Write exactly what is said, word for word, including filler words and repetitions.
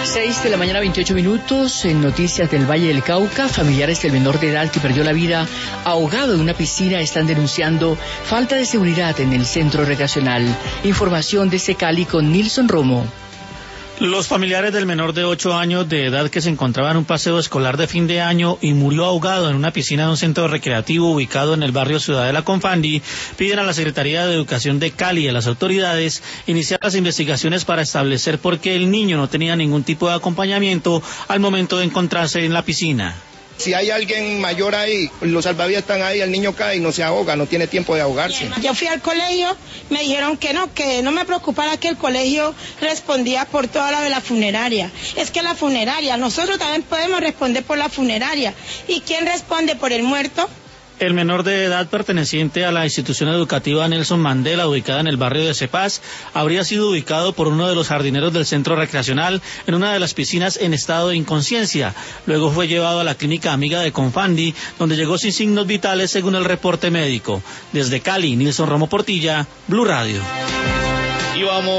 seis de la mañana, veintiocho minutos. En noticias del Valle del Cauca, familiares del menor de edad que perdió la vida ahogado en una piscina están denunciando falta de seguridad en el centro recreacional. Información desde Cali con Nilson Romo. Los familiares del menor de ocho años de edad que se encontraba en un paseo escolar de fin de año y murió ahogado en una piscina de un centro recreativo ubicado en el barrio Ciudad de la Confandi piden a la Secretaría de Educación de Cali y a las autoridades iniciar las investigaciones para establecer por qué el niño no tenía ningún tipo de acompañamiento al momento de encontrarse en la piscina. Si hay alguien mayor ahí, los salvavidas están ahí, el niño cae y no se ahoga, no tiene tiempo de ahogarse. Yo fui al colegio, me dijeron que no, que no me preocupara, que el colegio respondía por toda la de la funeraria. Es que la funeraria, nosotros también podemos responder por la funeraria. ¿Y quién responde por el muerto? El menor de edad perteneciente a la institución educativa Nelson Mandela, ubicada en el barrio de Cepaz, habría sido ubicado por uno de los jardineros del centro recreacional en una de las piscinas en estado de inconsciencia. Luego fue llevado a la clínica amiga de Confandi, donde llegó sin signos vitales según el reporte médico. Desde Cali, Nilson Romo Portilla, Blue Radio. Y vamos